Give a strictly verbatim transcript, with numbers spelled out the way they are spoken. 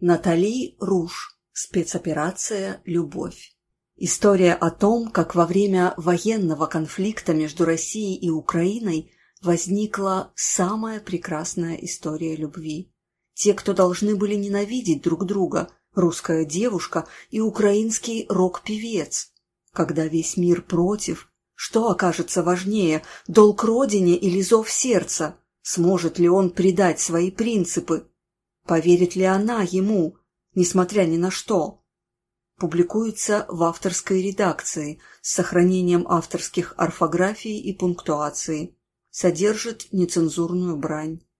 Натали Руш. Спецоперация «Любовь». История о том, как во время военного конфликта между Россией и Украиной возникла самая прекрасная история любви. Те, кто должны были ненавидеть друг друга, русская девушка и украинский рок-певец. Когда весь мир против, что окажется важнее, долг родине или зов сердца? Сможет ли он предать свои принципы? Поверит ли она ему, несмотря ни на что? Публикуется в авторской редакции с сохранением авторских орфографий и пунктуации. Содержит нецензурную брань.